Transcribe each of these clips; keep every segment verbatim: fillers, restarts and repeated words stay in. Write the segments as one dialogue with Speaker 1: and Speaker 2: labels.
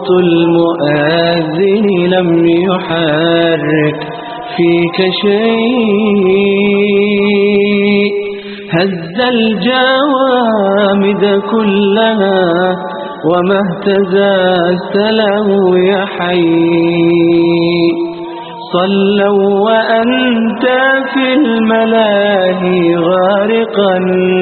Speaker 1: صوت المؤذن لم يحرك فيك شيء، هز الجوامد كلها وما اهتززت له يا حي. صلوا وأنت في الملاهي غارقا،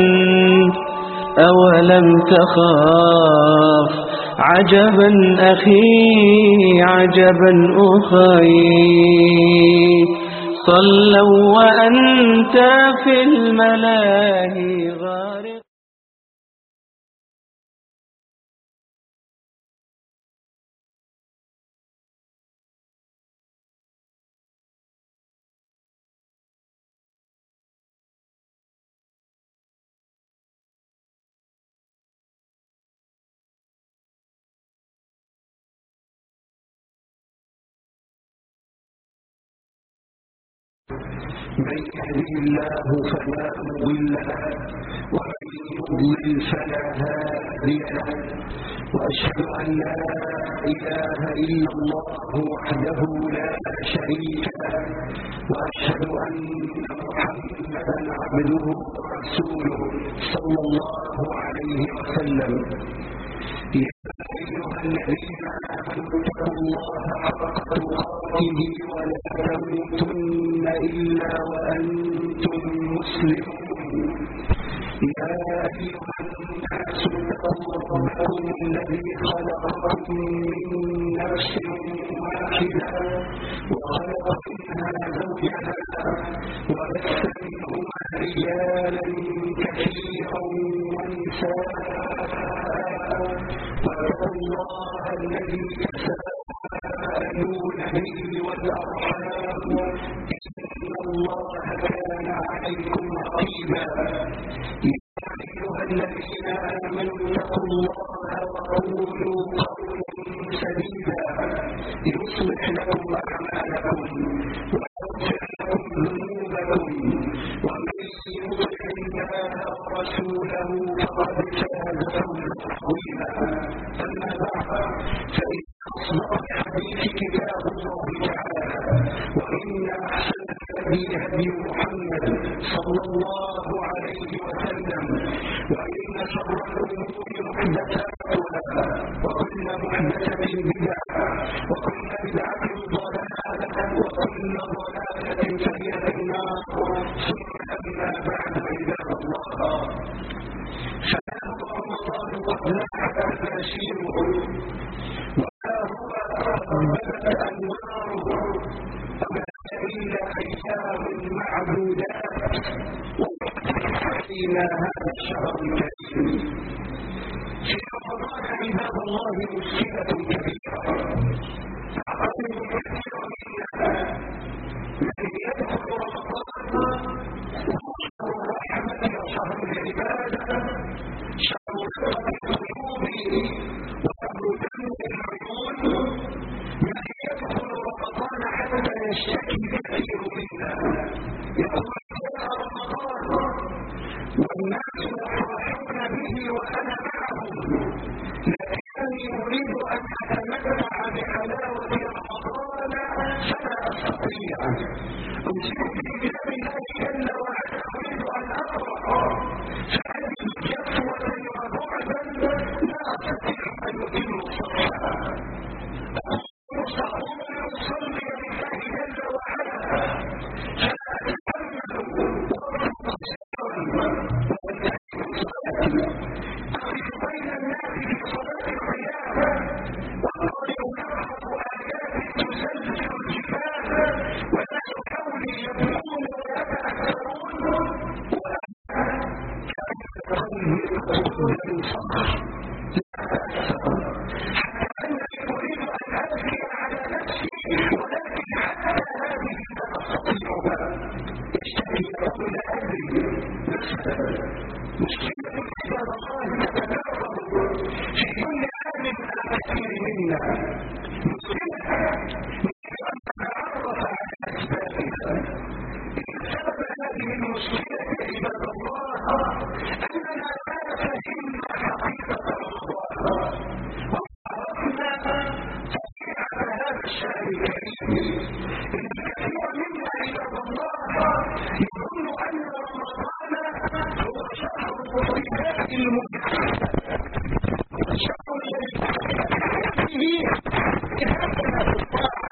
Speaker 1: أولم تخاف؟ عجبا أخي عجبا أخي، صلوا وأنت في الملاهي غارقا.
Speaker 2: من يهده الله فلا مضل له ومن يضلل فلا هادي له، واشهد ان لا اله الا الله وحده لا شريك له، واشهد ان محمدا عبده ورسوله صلى الله عليه وسلم. يا أيها الذين آمنوا اتقوا الله حق تقاته ولا تموتن إلا وأنتم مسلمون. يا أيها الناس اتقوا ربكم الذي خلقكم من نفس واحدة وخلق منها زوجها وبث منهما رجالا كثيرا ونساء، واتقوا الله الذي تساءلون به والأرحام إن الله كان عليكم رقيبا. يا أيها الذين آمنوا اتقوا الله وقولوا قولا سديدا يصلح لكم أعمالكم ويغفر لكم ذنوبكم، ومن يطع الله ورسوله فقد فاز فوزا عظيما. أما بعد، فإن أصدق الحديث كتاب الله تعالى، وإن أحسن الهدي هدي محمد صلى الله عليه وسلم، وإن شر الأمور محدثاتها، وكل محدثة بدعة، وكل بدعة ضلالة، وكل ضلالة فهي في النار. ثم أما بعد، عباد الله، فها هو رمضان قد لاحت تباشيره، وها هو قد بدت أنواره، وما إلا أيام معدودات وحينا هذا الشهر الكريم. في رمضان عباد الله مشكلة كبيرة تعتقد كثير منا. من يدخل رمضان وهو شهر الرحمة وشهر العبادة، شهر رقة القلوب وشهر دمع العيون، من يدخل رمضان حتى يشتكي كثير منا، يقول جاء رمضان والناس يفرحون به وأنا معهم، لكنني أريد أن أتمتع بحلاوة رمضان فلا أستطيع. أمسك بكتاب الله جل وعلا أريد أن أقرأ، فأجد جفوة وبعدا لا أستطيع أن أتم الصفحة. أقوم أصلي لله جل وعلا فلا أتحمل وقت قصيرا وأنتهي من صلاتي. أقف بين الناس في صلاة القيام وأقرأ نقرأ آيات تزلزل الجبال، والناس حولي يبكون ويتأثرون، وأنا كأن قلبي قد انفطر لا أتأثر، حتى أنني أريد أن أبكي على نفسي، ولكن حتى هذه لا أستطيعها. يشتكي يقول لا أدري ما السبب. مشكلة عباد الله تتكرر في كل عام على كثير منا، مشكلة إن كثيرا منا عباد الله يظن أن رمضان هو شهر الصفات المجتمع، شهر الذي فيه إهانة الطاعة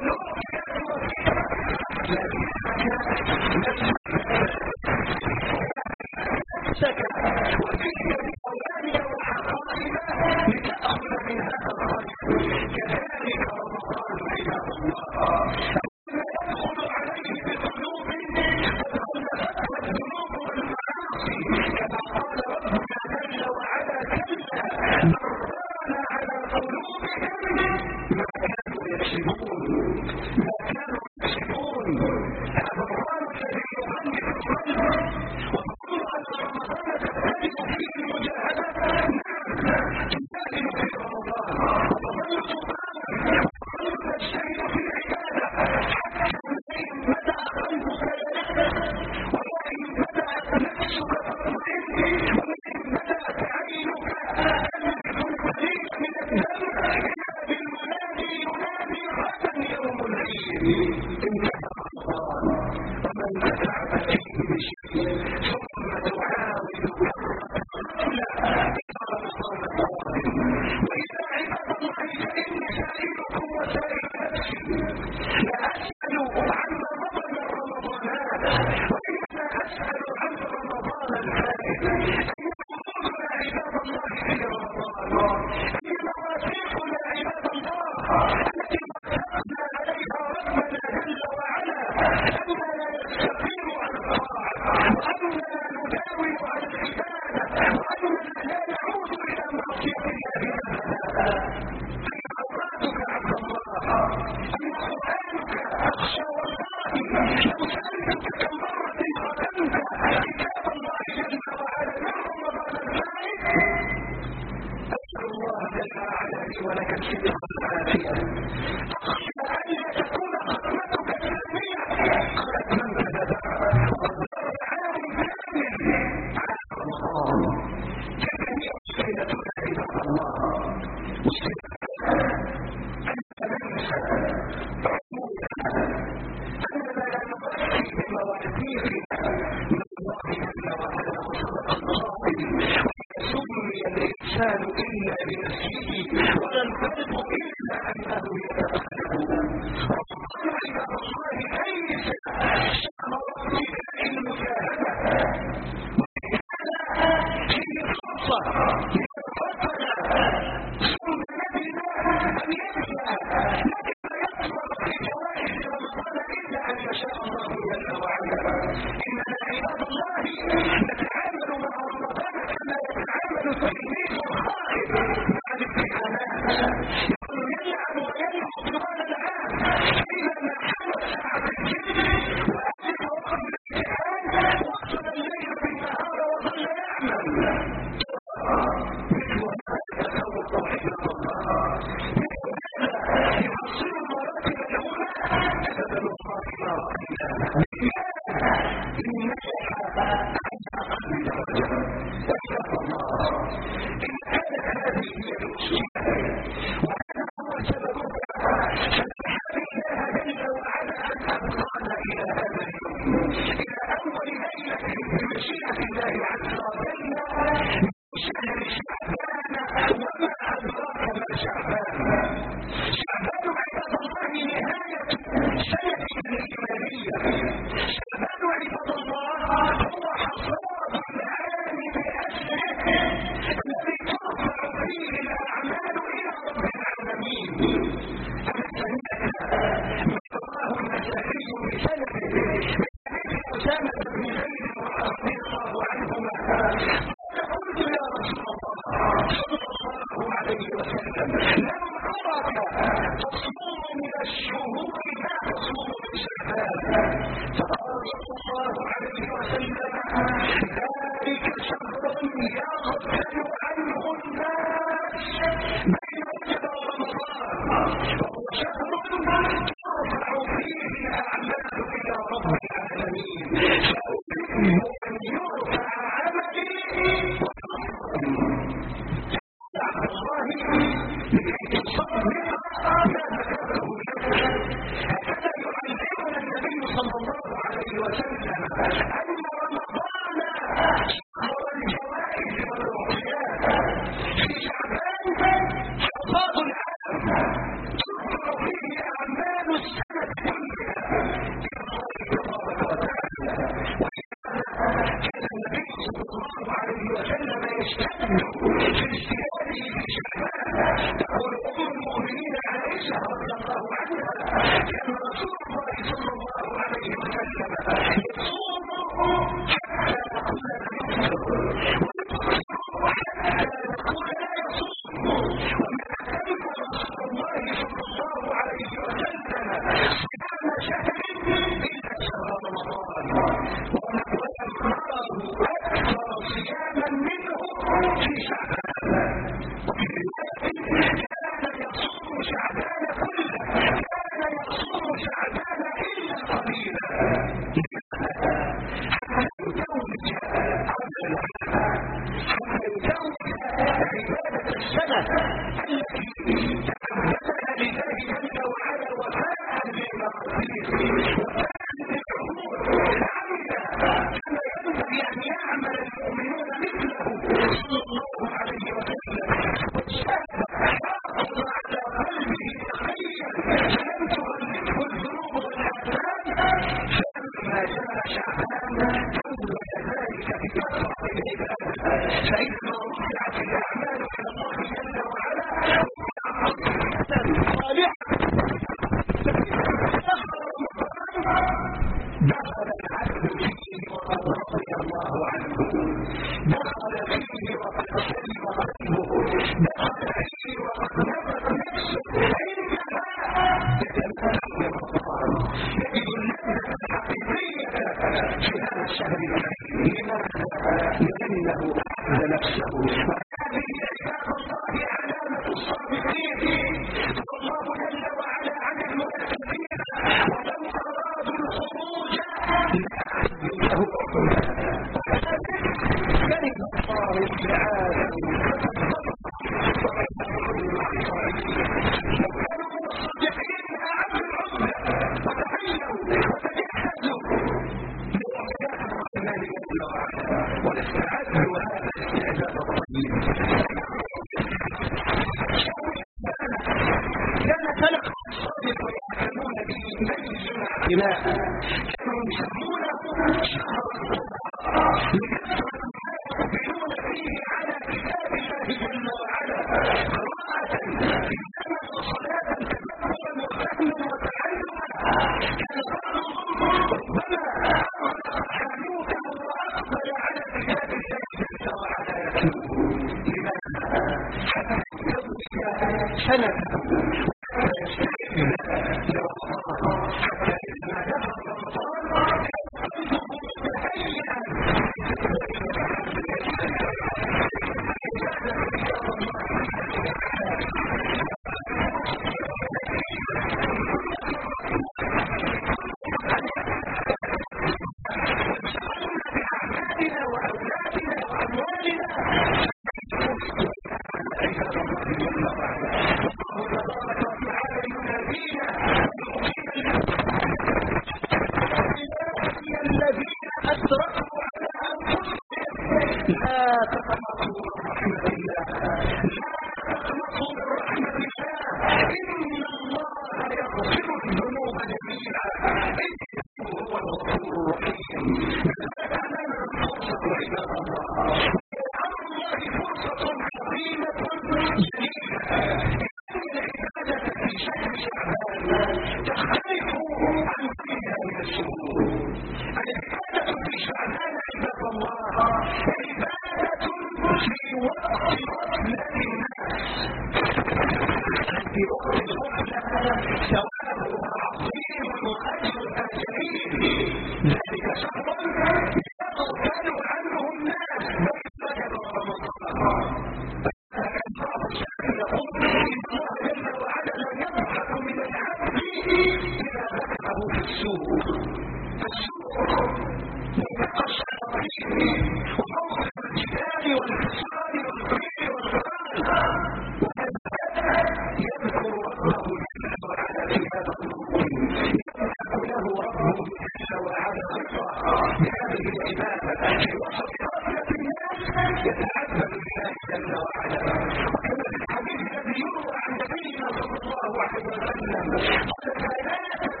Speaker 2: وكما الحديث الذي يروى عن نبينا صلى الله عليه وسلم قال: لا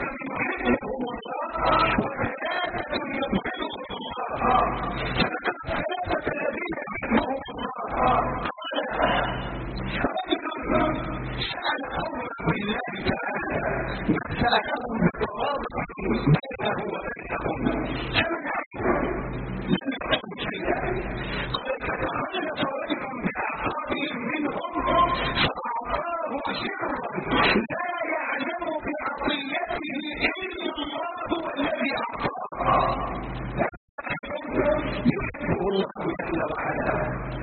Speaker 2: سألهم بالتواضع بينه وبينهم فمن لم يكن شيئا قد تخلف رجل بأعقابهم منهم فأعطاه سرا لا يعلم بعطيته إلا الله والذي أعطاه يحبه الله جل وعلا.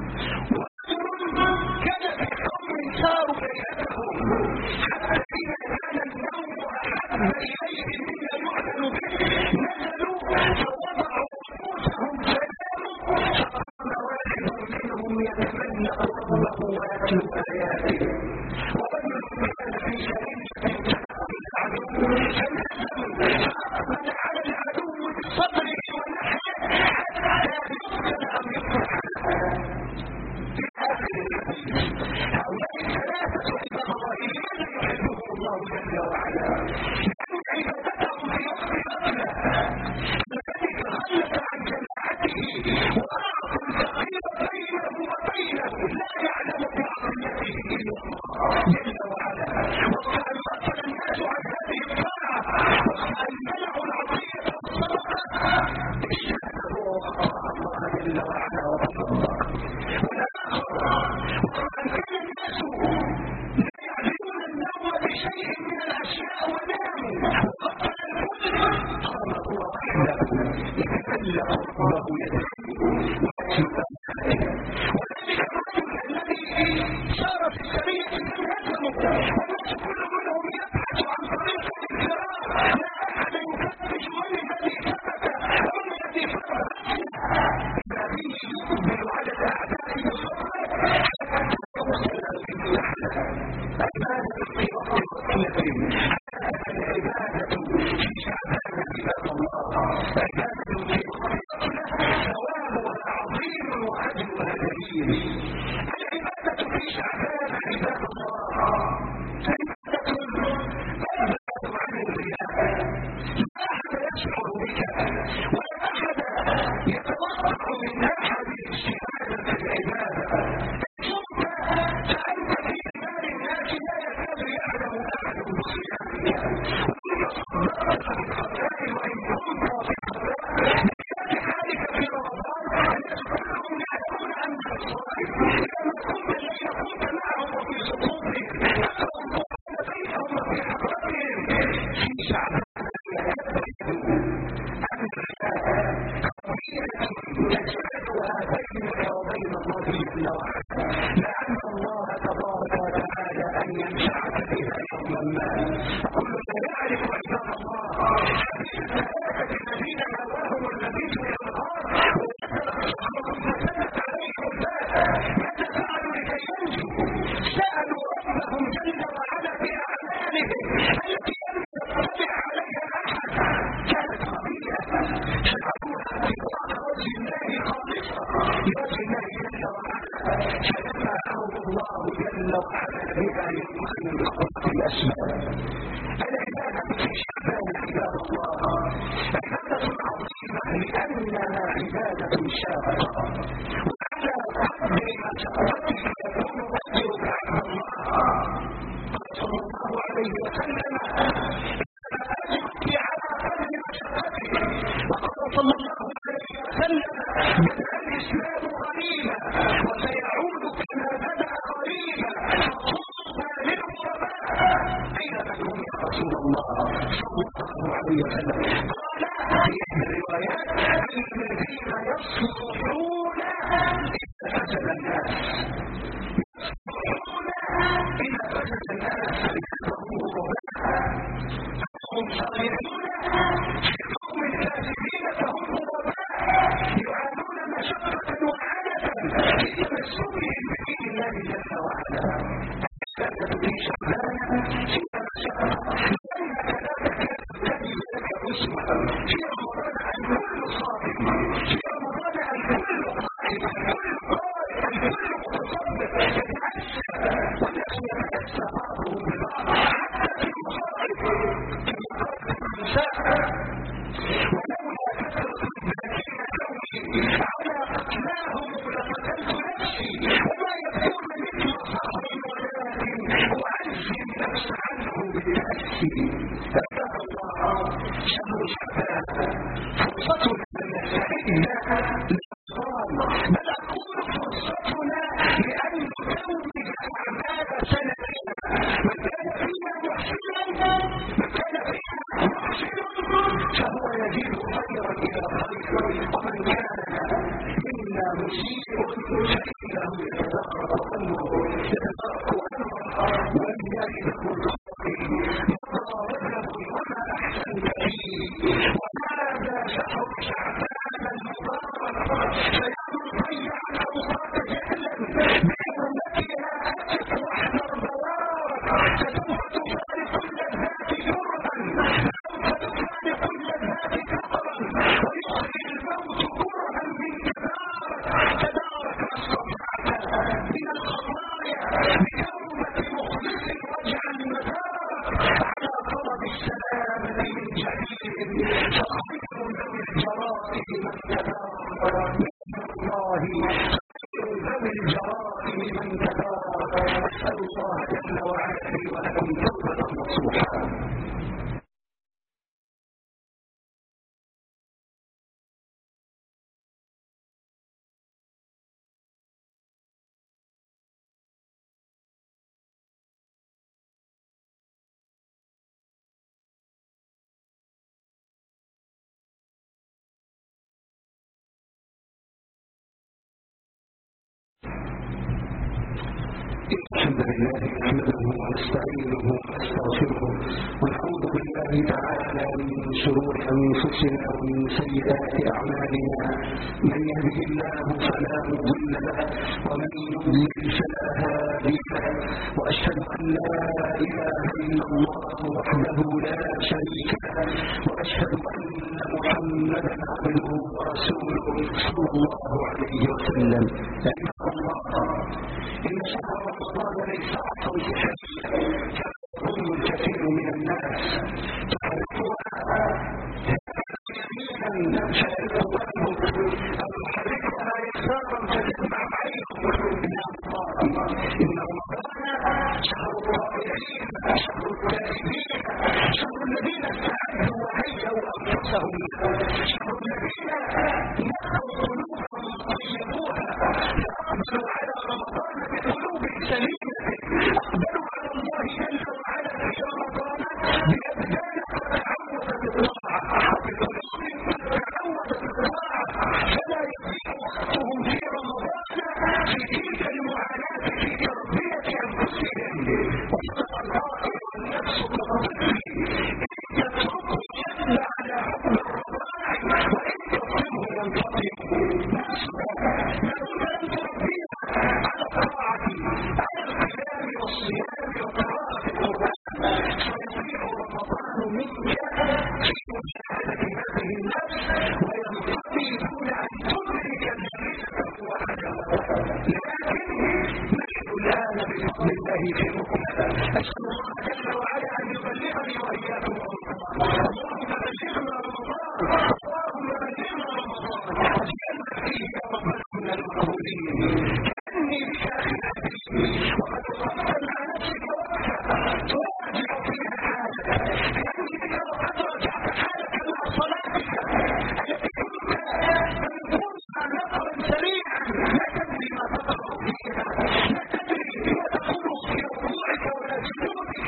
Speaker 2: كان في قوم ساروا ليلتهم حتى إذا كان النوم أحب إليهم مما يعلم به نزلوا فوضعوا رؤوسهم فناموا فقام واحد منهم يتمنى ربه ويتلو آياته ورجل كان في شريعة العدو فنزلوا فأقبل على العدو بصدره ونحيه حتى يقتل أو يطرح في آخر الحديث. هؤلاء الثلاثة عباد الله لماذا يحبهم الله جل وعلا؟ لأن عبادتهم في وقت غفلة الذي تخلف عن جماعته وأعطى الفقير بينه وبينه لا يعلم بعطيته إلا الله جل وعلا. وقت أن غفل الناس عن هذه الطاعة وقت أن منعوا العطية والصدقة اشتهروا وأطاع الله جل وعلا وتصدق. وأن كان الناس لا يعرفون النوم بشيء من الأشياء وناموا وقتل الكل قام هو وحده يتكلم ربه يدعوه ويتلو آياته. وذلك الرجل الذي سار في السرية لم يسلمه والناس كل منهم يبحث عن طريق الانفراد لا أحد يفتش من الذي ثبت ومن الذي فرد الذي يقبل على الأعداء بصبر حتى يوصل للنحلة. عبادة في وقت الغفلة العبادة في شعبان عباد الله عبادة في وقت الغفلة ثوابها عظيم وأجرها جليل. العبادة في شعبان عباد الله عبادة تبعد عن الرياء. لا أحد يشعر بك ولا أحد يتوقع من أحد اجتهادا في العبادة. ثم فأنت في إيمان الناس لا يكاد يعلم أحد بصيامك وإن صدقت بالخطاء وإن كنت في خطاء بذات حالك في رمضان الناس كلهم يعلمون أنك صائم. لما كنت الليل كنت معهم وفي سقوطهم تقرأ القرآن بينهم وفي حضرتهم. في شعبان يكبرون عن الرياء قضية تجعلها بينك وبين الله جل وعلا لعل الله تبارك وتعالى أن ينفعك بها يوما ما. كل لا يعرف عباد الله حديث الثلاثة الذين نواهم المبيت من النهار وصحبهم فسدت عليهم الباب ماذا فعلوا لكي ينجوا؟ سألوا ربهم جل وعلا بأعمالهم التي لم يطلع عليها أحد. كانت قضية فعلوها ابتغاء وجه الله خالصة لوجه الله جل وعلا فلما أمر الله جل وعلا بها يومئذ انقضت الأسباب. العبادة في شعبان عباد الله عبادة عظيمة لأنها عبادة شاقة وعلى قدر مشقتها يكون أجرك عبد الله. قال صلى الله عليه وسلم أجرك على قدر مشقتك. وقال صلى الله عليه وسلم بدأ الإسلام غريبا وسيعود كما بدأ غريبا فطوبى للغرباء. أين تكون يا رسول الله صلى الله عليه وسلم؟ قال في إحدى الروايات الذين يصلحون إذا فسد الناس يصلحون إذا فسد الناس فهم غرباء. هم صالحون في قوم فاسدين فهم غرباء يعانون مشقة وعنة في تمسكهم بدين الله جل وعلا. العبادة في شعبان فيها مشقة لأنك لا تكاد تجد لك أسوة. في رمضان الكل صائم، في رمضان الكل قائم، الكل قائم، الكل متصدق يتعشى والناس يتأسى بعضهم ببعض حتى في المصائب كما قال النساء ولولا كثرة الذين كوني على قتلاهم لقتلت نفسي وما يكون مثل صاحب ولكن أعزم نفس عنه بالتأسي. شهر شعبان فرصتنا أن نستعد للصوم، بل أقول فرصتنا لأن نتوج أعمال سنتنا. من كان فينا محسنا من كان فينا محسن فهو يزيد خيرا إلى خير، ومن كان منا مسيء فإنه يتدارك أمره يتدارك أمره ولذلك القائل مضى رجب وما أحسنت فيه، وهذا شهر شعبان المبارك فيا ضيع أوقات جهلا بحرمتها أسف واحذر بوارك، فسوف تفارق اللذات كرها سوف تفارق اللذات كرها ويخرج الموت كرها من تدارك. تدارك ما استطعت من الخطايا بتوبة مخلص واجعل مدارك على طلب السلامة من جحيم، فخير ذوي الجرائم من تدارك من الله، خير ذوي الجرائم من تدارك. أسأل الله جل وعلا لي ولكم توبة نصوحا. الحمد لله نحمده ونستعينه ونستغفره ونعوذ بالله تعالى من شرور انفسنا ومن سيئات اعمالنا، من يهده الله فلا مضل له ومن يضلل فلا هادي له، واشهد ان لا اله الا الله وحده لا شريك له، واشهد ان محمدا عبده ورسوله صلى الله عليه وسلم. عباد الله، ان شهر رمضان ليس عصا سحريا يظن الكثير من الناس تحركها يمينا فيرق قلبك او تحركها يسارا فتدمع عينك. ان رمضان شهر الطائعين، شهر التائبين، شهر الذين استعدوا وهيئوا انفسهم، شهر الذين نقوا قلوبهم وطيبوها فاقبلوا على رمضان بقلوب سليمه، اقبلوا على الله جل وعلا في رمضان بابدان قد تعودت الطاعه وبقلوب قد تعودت الطاعه، فلا يضيع وقتهم في رمضان في تلك المعاناه في تربيه انفسهم. وصدق القائل والنفس كالطفل ان تتركه يبلى على حكم الرضاع وان تفهمه ينفطم. نفسك ما دمت لم تربيها على الطاعه على القيام والصيام وقراءه القران فيضيع رمضان منك في مشاهده هذه النفس وينقضي دون ان تدرك جريمته وعدمته. لكن نحن الان بفضل الله في مكمله، اسال الله جل وعلا ان يبلغني واياكم رمضان. اللهم بلغنا رمضان، اللهم بلغنا رمضان واجعلنا فيه يا ربنا من المقبولين. كاني بك اخي الحبيب وقد وقفت مع نفسك وقفه تراجع فيها حالك، كاني بك وقد راجعت حالك مع صلاتك التي كنت تنقلها نقرا سريعا لا تدري ما تقرا فيها، لا تدري ما تقول في ركوعك ولا سجودك،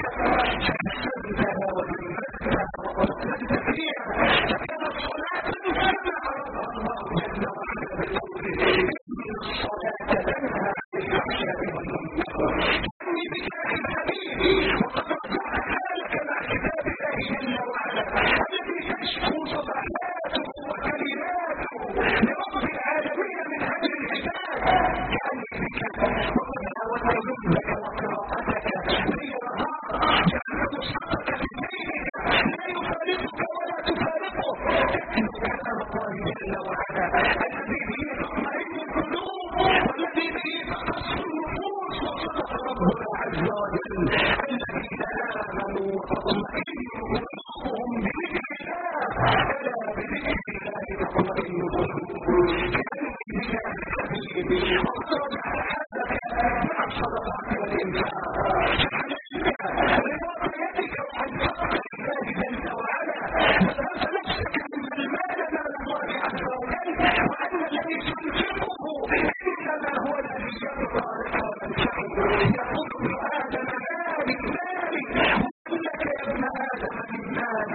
Speaker 2: فحسنتها وجملتها وقدمت فيها فكانت صلاه كما عرضها الله جل وعلا بقوله ان الصلاه تنهى عن الفحشاء والمنكر. كاني بك اخي الحبيب وقد رجعت حالك مع كتاب الله جل وعلا الذي تشكو صباحاته وكلماته لرب العالمين من هدر العباد. كاني بك وقد حاولت لبك وقراءتك ليل نهار، جعلت مصحفك في بيتك لا يفارقك ولا تفارقه، تتلو كلام الله جل وعلا الذي به تطمئن القلوب والذي به تقص النفوس. وصدق ربنا عز وجل الذين امنوا وتطمئن قلوبهم بذكر الله، الا بذكر الله تطمئن القلوب. كانوا بك الحبيب وقد رجعت حالك مع الصدقات والانفاق، فعليك رباط يدك وانفقت لله جل وعلا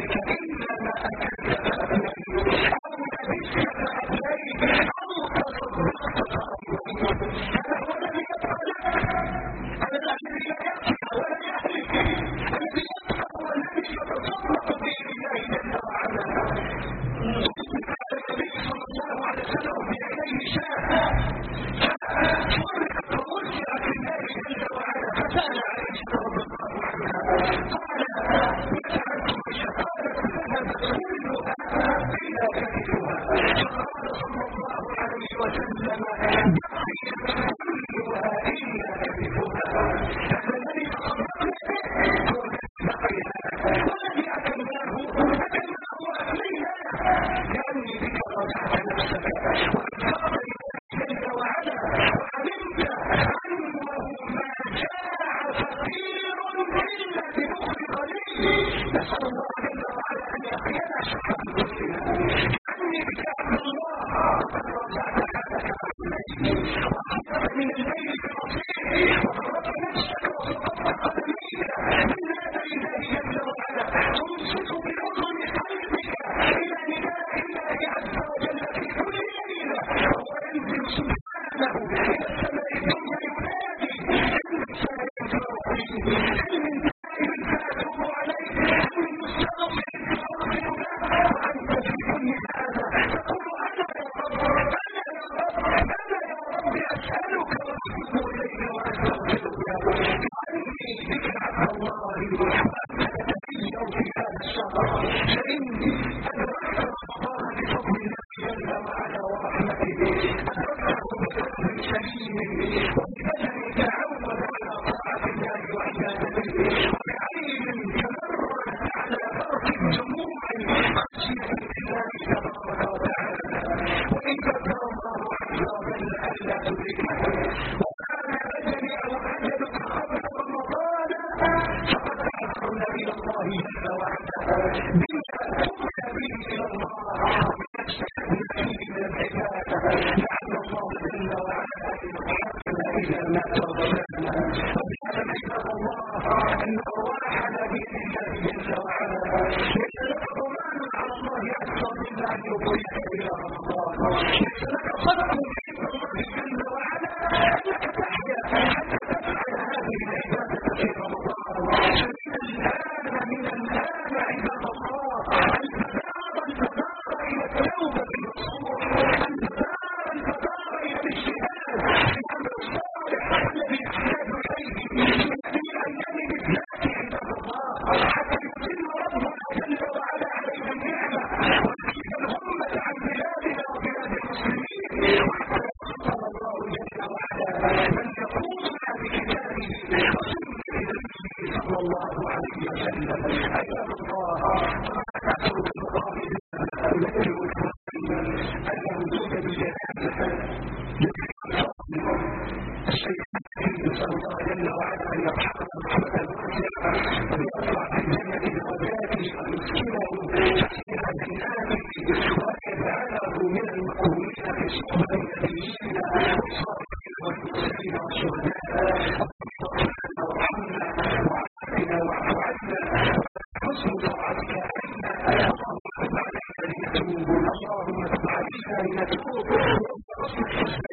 Speaker 2: ذلك إلا ما أكلت فأبليت أو لبست فأبليت أو تصدقت فأبليت. هذا هو الذي يبقى لك، هذا الذي لا يأتي ولا يهلك، الذي يبقى هو الذي يتصدق به لله جل وعلا. النبي صلى الله عليه وسلم بيديه شاة فرقت ووزعت لله جل وعلا، فسأل عائشة رضي الله عنها قال وسألتم عائشة قالت ذهبت كلها إلا كتفها، فقال صلى الله عليه وسلم بقيت كلها إلا كتفها. هذا الذي تصدقنا به هو الذي بقي لنا، والذي أكلناه أكلناه وأكليناه، لأني بك رجعت نفسك وأنفقت جل وعلا وعلمت أنه ما جاع فقير إلا بمخ قليل. نسأل الله جل وعلا أن يقينا شر أنفسنا، لأني بك عبد الله وقد رجعت حالك عليك وأخذت من الليل بنصيب وضربت نفسك وسقطت قدميك من هذا الله جل وعلا، تمسك بأذن قلبك إلى نداء الله عز وجل في كل ليلة وهو ينزل سبحانه إلى السماء الدنيا ينادي إن سائل فيه، هل من سائل فأتوب عليه، هل من مستغفر فأغفر له، وأنت في كل هذا تقول أنا يا رب أنا يا رب أنا يا رب أسألك وأتوب إليك وأستغفرك، وأني بك عبد الله وأنت تتبين في هذا الشهر، فإني أدركت رمضان بفضل الله جل وعلا ورحمته، أدركته بقلب سليم وبدن تعود على طاعة الله وعبادته، وبعين تمرت على فرق الدموع خشية الله تبارك وتعالى، وإن قدر الله عز وجل ألا تدركه وكان أجل أو أجلك قبل رمضان فقد عثرنا إلى الله جل وعلا بما تؤمن به إلى الله وبنفسك من العبادة، لعل الله جل وعلا أن يرحمنا إذا ما توفانا، وبعلم عباد الله أن أرواحنا بيد الله جل وعلا، ليس لك ضمان على الله عز وجل أن يبقيك إلى رمضان، ليس لك صدق عند الله جل وعلا أنك تحيا حتى تفعل هذه العبادة في رمضان. فمن الآن من الآن عباد الله البدار البدار إلى التوبة النصوح، البدار البدار إلى الاجتهاد في الأمر الصالح الذي يحتاج إليه في هذه الأيام بالذات عباد الله، حتى يتم ربنا جل وعلا علينا النعمة ويكشف الغمة عن بلادنا وبلاد المسلمين، وحتى يرزقنا الله جل وعلا من يقودنا بكتابه وسنة نبيه صلى الله عليه وسلم. عباد الله أسأل الله التي والتسليم أن يمدود بجنازة الشيخ نسأل الله جل وعلا أن يرحمه رحمة واسعة ويرفع في الجنة درجاته ويسكنه فسيح جناته وأن يجعله من المقبولين في صحبة النبيين والصالحين والمرسلين والشهداء. اللهم وارحمنا وعافنا واعف عنا حسن طاعتك علينا، اللهم تب علينا لنتوب، اللهم تب علينا لنتوب، اللهم اصلح